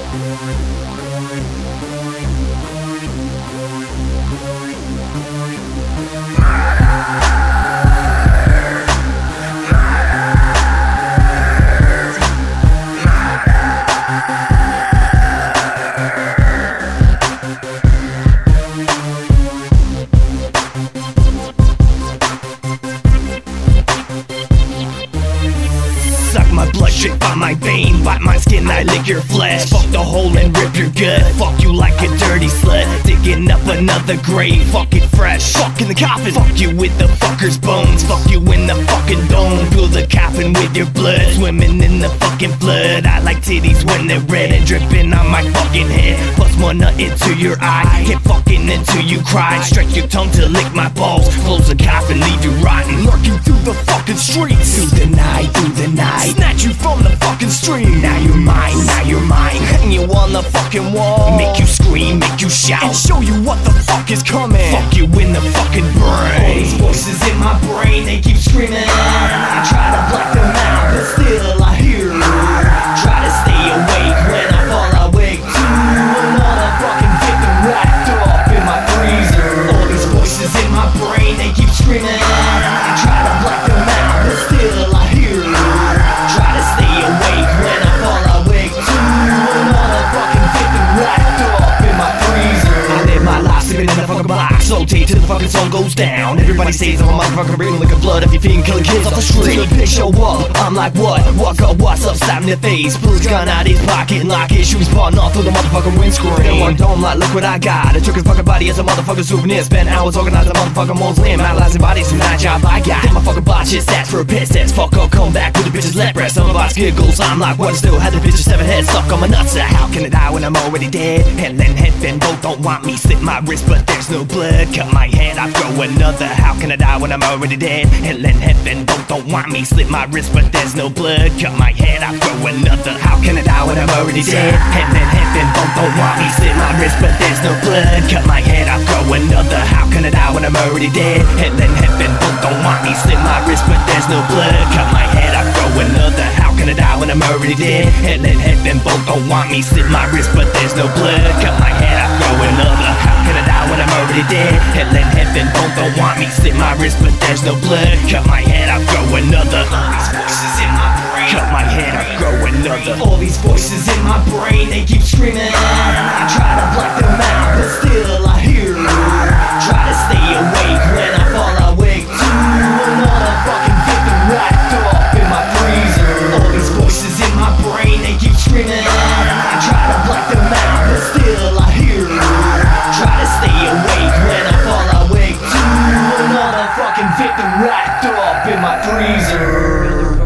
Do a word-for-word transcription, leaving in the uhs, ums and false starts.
Suck my blood, straight by my vein. Bite my skin, I lick your flesh. Fuck the hole and rip your gut. Fuck you like a dirty slut. Digging up another grave, fuck it fresh. Fuck in the coffin, fuck you with the fucker's bones. Fuck you in the fucking dome. Fill the coffin with your blood. Swimming in the fucking blood. I like titties when they're red and dripping on my fucking head. Plus more nut into your eye. Get fucking until you cry. Stretch your tongue to lick my balls. Close the coffin, leave you rotten. Lurking through the fucking streets. Through the night, through the night. Snatch you from the fucking stream. Now you're mine, now you're mine. Hang you on the fucking wall. Make you scream, make you shout, and show you what the fuck is coming. Fuck you in the fucking brain. All these voices in my brain, they keep screaming. I try to black them out, but still I hear. Try to stay awake when I fall awake to another fucking victim wrapped up in my freezer. All these voices in my brain, they keep screaming. I try to black them out, but still I hear. Try to stay awake when I fall awake to another fucking victim wrapped up in my freezer. I live my life sleeping in the fucking box, so till the fucking sun goes down. Everybody says I'm a motherfucking real like a blood if you feeding killing kids off the street. Till the bitch show up, I'm like what? Walk up, what's up, slap in the face. Pull his gun out his pocket and lock his shoes, spawning off through the motherfucking windscreen. Then one dome like, look what I got. I took his fucking body as a motherfucking souvenir. Spent hours organizing a motherfucking mausoleum, analyzing bodies from that job I got. Then my fucking botch shit stats for a piss test. Fuck up, come back with the bitches left breast. Some of us giggles, I'm like what? Still had the bitches seven heads stuck on my nuts. How can it die when I'm already dead? Hell and heaven both don't want me. Slit my wrist but there's no blood. Cut my head, I throw another. How can I die when I'm already dead? Hell and heaven both don't want me. Slit my wrist but there's no blood. Cut my head, I throw another. How can I die when I'm already dead? Hell and heaven both don't want me. Slit my wrist but there's no blood. Cut my head, I throw another. How can I die when I'm already dead? Hell and heaven both don't want me. Slit my wrist but there's no blood. Cut my head, I throw another. How can I die when I'm already dead? Hell and heaven both don't want me. Slit my wrist but there's no blood. Cut my head, I throw another. How can I die when I'm already dead? Hell and heaven both don't want me. Slit my wrist but there's no blood. Cut my head, I throw another. All these voices in my brain. Cut my head, I throw another. All these voices in my brain, they keep screaming. I try to black them out, but still I hear. Try to stay awake when I fall awake to another fucking victim wrapped up in my freezer. All these voices in my brain, they keep screaming. I try to black them out, but still I hear. Try to stay awake when I fall awake to another fucking victim wrapped up in my freezer.